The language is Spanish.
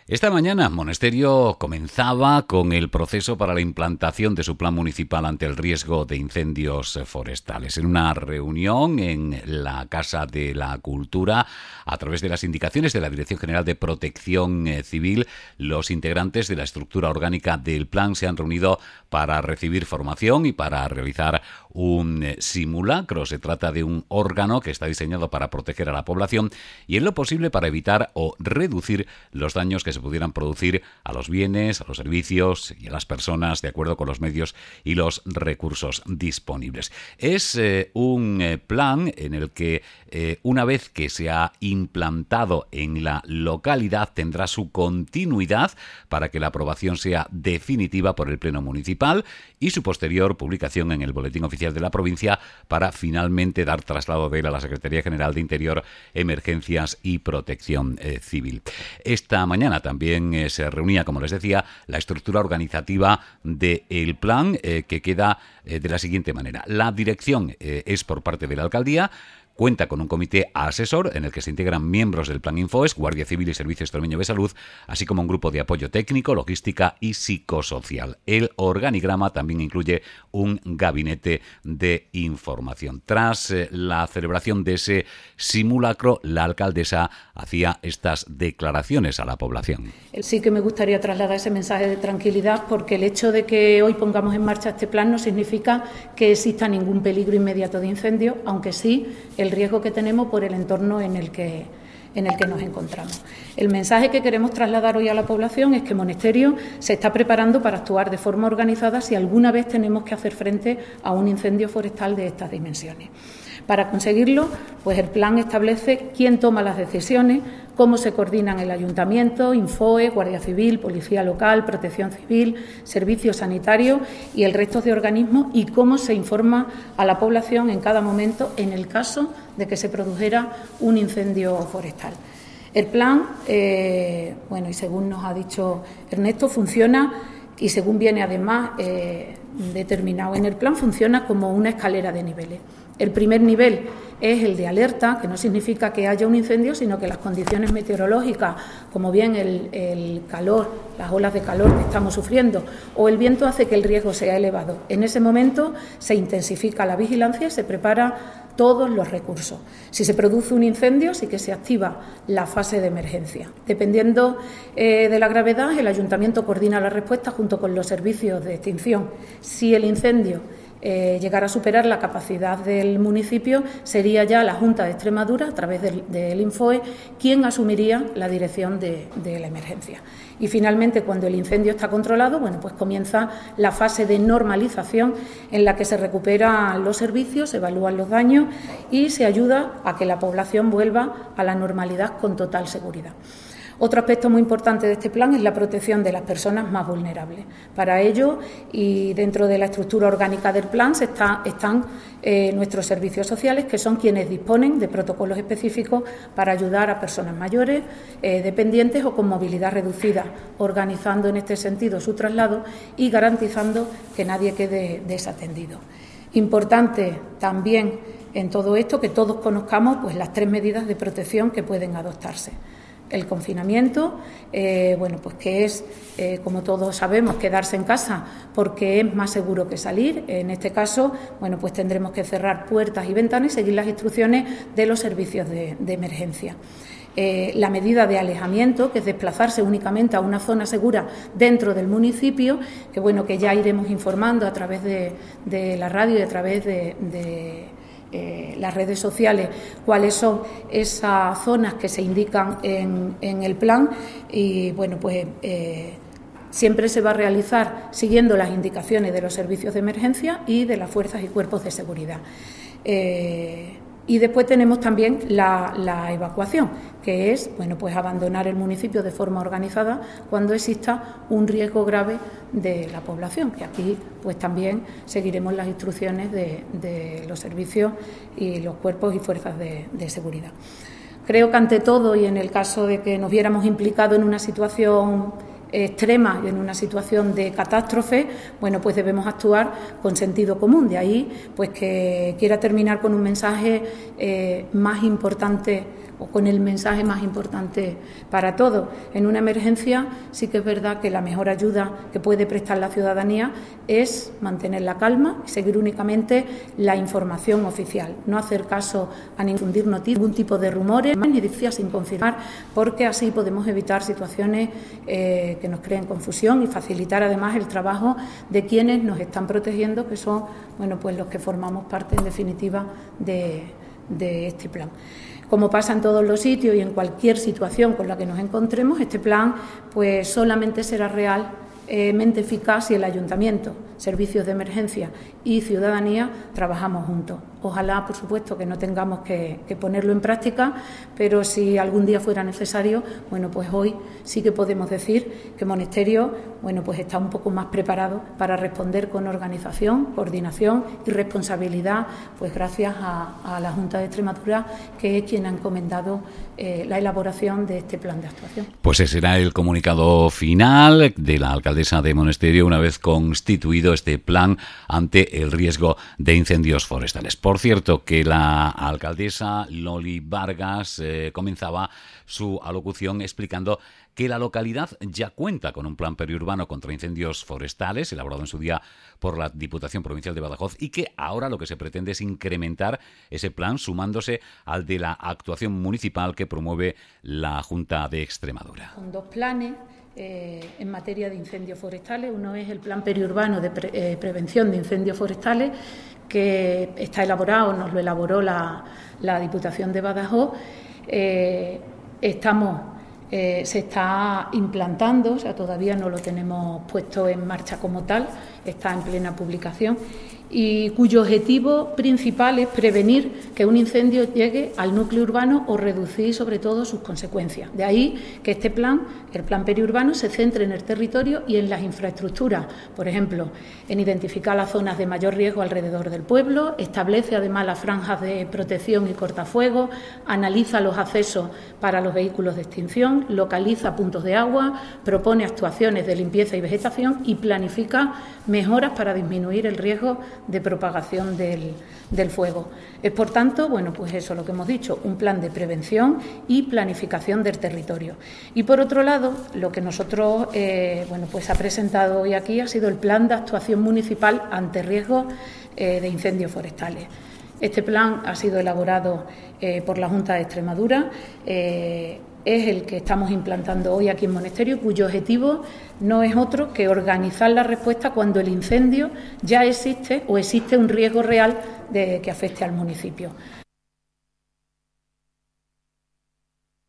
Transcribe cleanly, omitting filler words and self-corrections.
Esta mañana Monasterio comenzaba con el proceso para la implantación de su plan municipal ante el riesgo de incendios forestales. En una reunión en la Casa de la Cultura, a través de las indicaciones de la Dirección General de Protección Civil, los integrantes de la estructura orgánica del plan se han reunido para recibir formación y para realizar un simulacro. Se trata de un órgano que está diseñado para proteger a la población y en lo posible para evitar o reducir los daños que se pudieran producir a los bienes, a los servicios y a las personas de acuerdo con los medios y los recursos disponibles. Es un plan en el que una vez que se ha implantado en la localidad tendrá su continuidad para que la aprobación sea definitiva por el Pleno Municipal y su posterior publicación en el Boletín Oficial de la provincia para finalmente dar traslado de él a la Secretaría General de Interior, Emergencias y Protección Civil. Esta mañana también se reunía, como les decía, la estructura organizativa del plan que queda de la siguiente manera. La dirección es por parte de la alcaldía. Cuenta con un comité asesor en el que se integran miembros del Plan Infoes, Guardia Civil y Servicio Extremeño de Salud, así como un grupo de apoyo técnico, logística y psicosocial. El organigrama también incluye un gabinete de información. Tras la celebración de ese simulacro, la alcaldesa hacía estas declaraciones a la población. Sí que me gustaría trasladar ese mensaje de tranquilidad, porque el hecho de que hoy pongamos en marcha este plan no significa que exista ningún peligro inmediato de incendio, aunque sí el riesgo que tenemos por el entorno en el que nos encontramos. El mensaje que queremos trasladar hoy a la población es que Monasterio se está preparando para actuar de forma organizada si alguna vez tenemos que hacer frente a un incendio forestal de estas dimensiones. Para conseguirlo, pues el plan establece quién toma las decisiones, cómo se coordinan el Ayuntamiento, Infoe, Guardia Civil, Policía Local, Protección Civil, Servicios Sanitarios y el resto de organismos, y cómo se informa a la población en cada momento en el caso de que se produjera un incendio forestal. El plan, y según nos ha dicho Ernesto, funciona, y según viene además determinado en el plan, funciona como una escalera de niveles. El primer nivel es el de alerta, que no significa que haya un incendio, sino que las condiciones meteorológicas, como bien el calor, las olas de calor que estamos sufriendo, o el viento hace que el riesgo sea elevado. En ese momento se intensifica la vigilancia y se prepara todos los recursos. Si se produce un incendio, sí que se activa la fase de emergencia. Dependiendo de la gravedad, el Ayuntamiento coordina la respuesta junto con los servicios de extinción. Si el incendio llegara a superar la capacidad del municipio, sería ya la Junta de Extremadura, a través del Infoe, quien asumiría la dirección de la emergencia. Y finalmente, cuando el incendio está controlado, pues comienza la fase de normalización en la que se recuperan los servicios, se evalúan los daños y se ayuda a que la población vuelva a la normalidad con total seguridad. Otro aspecto muy importante de este plan es la protección de las personas más vulnerables. Para ello, y dentro de la estructura orgánica del plan, están nuestros servicios sociales, que son quienes disponen de protocolos específicos para ayudar a personas mayores, dependientes o con movilidad reducida, organizando en este sentido su traslado y garantizando que nadie quede desatendido. Importante también en todo esto que todos conozcamos las 3 medidas de protección que pueden adoptarse. El confinamiento, que es, como todos sabemos, quedarse en casa porque es más seguro que salir. En este caso, tendremos que cerrar puertas y ventanas y seguir las instrucciones de los servicios de emergencia. La medida de alejamiento, que es desplazarse únicamente a una zona segura dentro del municipio, que ya iremos informando a través de la radio y a través de las redes sociales cuáles son esas zonas que se indican en el plan y siempre se va a realizar siguiendo las indicaciones de los servicios de emergencia y de las fuerzas y cuerpos de seguridad. Y después tenemos también la evacuación, que es abandonar el municipio de forma organizada cuando exista un riesgo grave de la población, que aquí también seguiremos las instrucciones de los servicios y los cuerpos y fuerzas de seguridad. Creo que ante todo, y en el caso de que nos viéramos implicados en una situación extrema y en una situación de catástrofe, debemos actuar con sentido común. De ahí que quiera terminar con un mensaje más importante o con el mensaje más importante para todos. En una emergencia sí que es verdad que la mejor ayuda que puede prestar la ciudadanía es mantener la calma y seguir únicamente la información oficial, no hacer caso a ningún tipo de rumores ni noticias sin confirmar, porque así podemos evitar situaciones que nos creen confusión y facilitar además el trabajo de quienes nos están protegiendo, que son pues los que formamos parte en definitiva de este plan. Como pasa en todos los sitios y en cualquier situación con la que nos encontremos, este plan pues solamente será realmente eficaz si el Ayuntamiento, servicios de emergencia y ciudadanía trabajamos juntos. Ojalá, por supuesto, que no tengamos que ponerlo en práctica, pero si algún día fuera necesario, pues hoy sí que podemos decir que Monesterio, pues está un poco más preparado para responder con organización, coordinación y responsabilidad, pues gracias a la Junta de Extremadura, que es quien ha encomendado la elaboración de este plan de actuación. Pues ese será el comunicado final de la alcaldesa de Monesterio una vez constituido este plan ante el riesgo de incendios forestales. Por cierto, que la alcaldesa Loli Vargas comenzaba su alocución explicando que la localidad ya cuenta con un plan periurbano contra incendios forestales, elaborado en su día por la Diputación Provincial de Badajoz, y que ahora lo que se pretende es incrementar ese plan sumándose al de la actuación municipal que promueve la Junta de Extremadura. Con dos planes en materia de incendios forestales. Uno es el Plan Periurbano de Prevención de Incendios Forestales, que está elaborado, nos lo elaboró la Diputación de Badajoz. Se está implantando, o sea, todavía no lo tenemos puesto en marcha como tal, está en plena publicación, y cuyo objetivo principal es prevenir que un incendio llegue al núcleo urbano o reducir sobre todo sus consecuencias. De ahí que este plan, el plan periurbano, se centre en el territorio y en las infraestructuras, por ejemplo, en identificar las zonas de mayor riesgo alrededor del pueblo, establece además las franjas de protección y cortafuegos, analiza los accesos para los vehículos de extinción, localiza puntos de agua, propone actuaciones de limpieza y vegetación y planifica mejoras para disminuir el riesgo de propagación del fuego. Es, por tanto, pues eso lo que hemos dicho, un plan de prevención y planificación del territorio. Y, por otro lado, lo que nosotros pues ha presentado hoy aquí ha sido el plan de actuación municipal ante riesgos de incendios forestales. Este plan ha sido elaborado por la Junta de Extremadura, es el que estamos implantando hoy aquí en Monesterio, cuyo objetivo no es otro que organizar la respuesta cuando el incendio ya existe o existe un riesgo real de que afecte al municipio.